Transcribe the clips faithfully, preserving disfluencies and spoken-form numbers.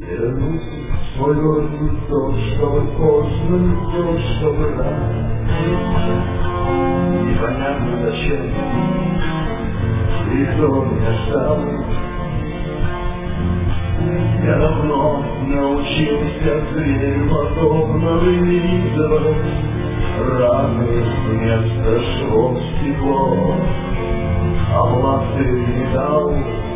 Вернусь в свой город не то, чтобы поздно, не то, чтобы рано. Непонятно зачем и кто меня ждал. Я давно научился зрелью подобно вылизывать раны вместо швов стекло, а власти не дал.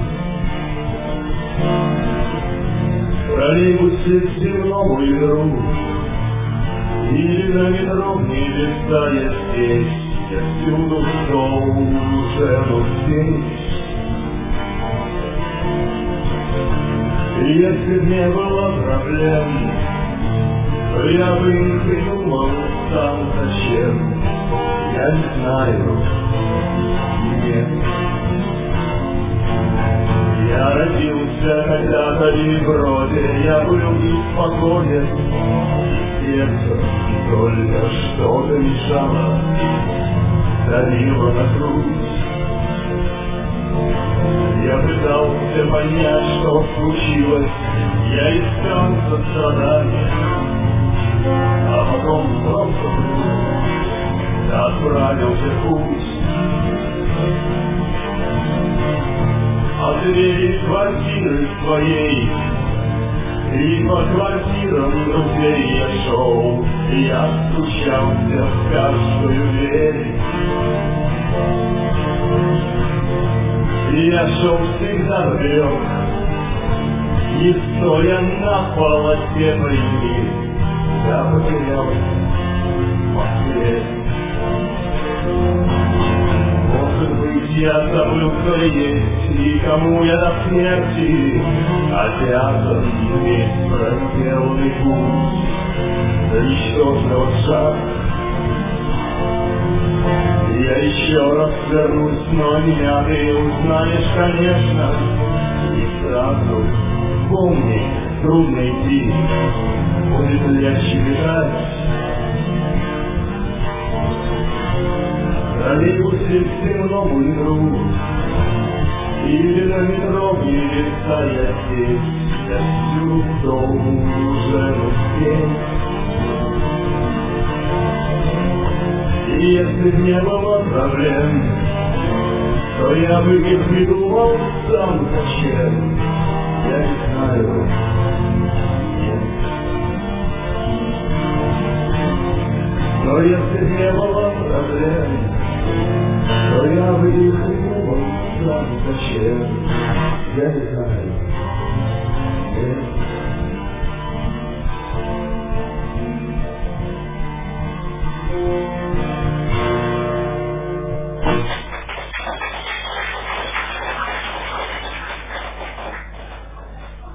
Троллейбусе земному игру или на метро в небеса я здесь, я всюду шел уже, но здесь. И если б не было проблем, то я бы не придумал сам зачем. Я не знаю, нет. Я родился когда-то и вроде я был неспокоен. Сердце только что-то мешало, давило на грудь. Я пытался понять, что случилось, я искал сострадания, а потом просто отправился в путь. От двери квартиры своей и по квартирам друзей я шел, я стучался в каждую дверь. Я шел всегда вперед, не стоя на полосе пойми, я потерял в Москве. Может быть, я забыл, кто есть и кому я до смерти обязан весь проделанный путь до ничтожного шага. Я еще раз вернусь, но меня ты узнаешь, конечно, и сразу помни, трудно идти, будет легче бежать. Троллейбусе в земному игру или на метро в небеса я здесь, я всюду дом уже в день. И если б не было проблем, то я бы не придумал сам зачем. Я не знаю, нет. Но если б не было проблем, то я бы не придумал сам зачем. Я не знаю.